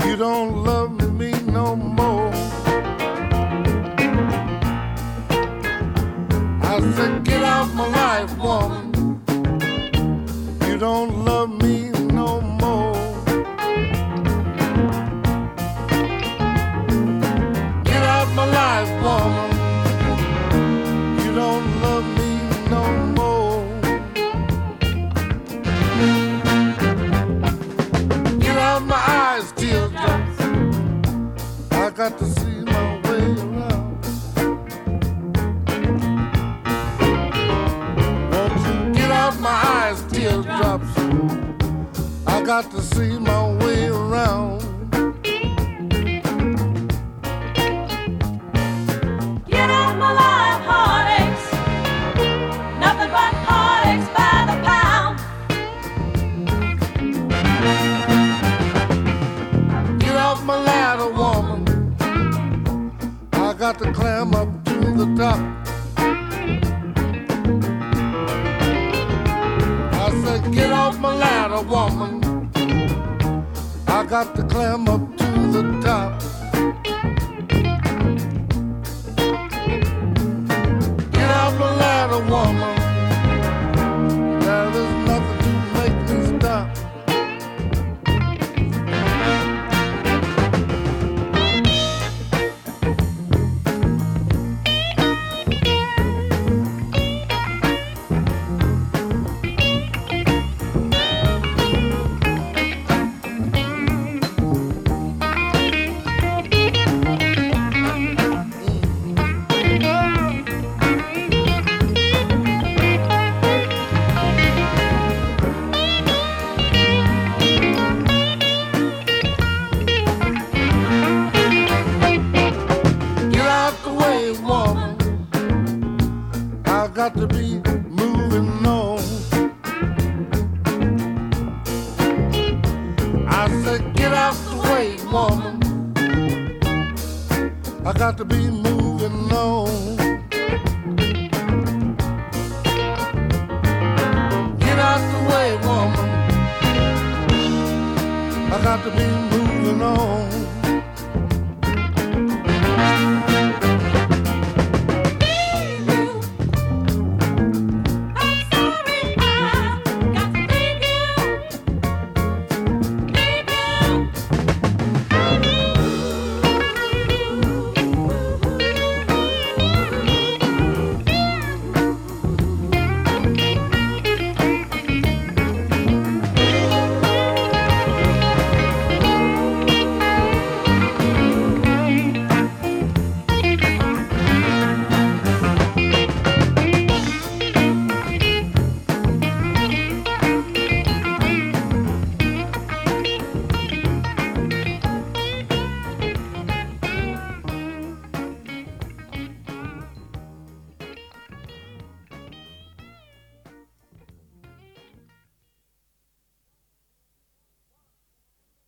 You don't love me no more. I said, get out my life, woman. You don't love me no more. Get out my life, woman. You don't love me no more. Get out my eyes, teardrops. I got to see my way around. Won't you get out my eyes, teardrops? I got to see my way around. Get out my life, heartaches. Nothing but heartaches by the pound. Get off my ladder, woman. I got to climb up to the top. I said, get off my ladder, woman. I got to climb up to the top. Get off my ladder, woman. There is nothing to make me stop. Got to be moving on. I said, get out the way, woman. I got to be moving on. Get out the way, woman. I got to be moving on.